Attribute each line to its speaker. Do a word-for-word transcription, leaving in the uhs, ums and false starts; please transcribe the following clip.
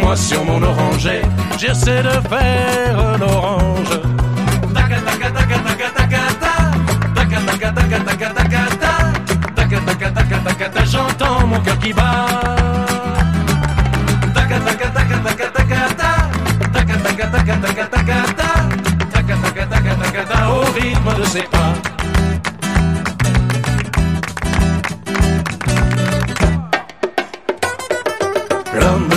Speaker 1: moi sur mon oranger, j'essaie de faire l'orange. Taca taca taca taca taca ta, taca taca taca taca taca ta, taca taca taca taca ta, j'entends mon cœur qui bat. Taca taca taca taca taca ta, taca taca taca taca taca ta, taca taca taca taca ta, au rythme de ses pas. L'homme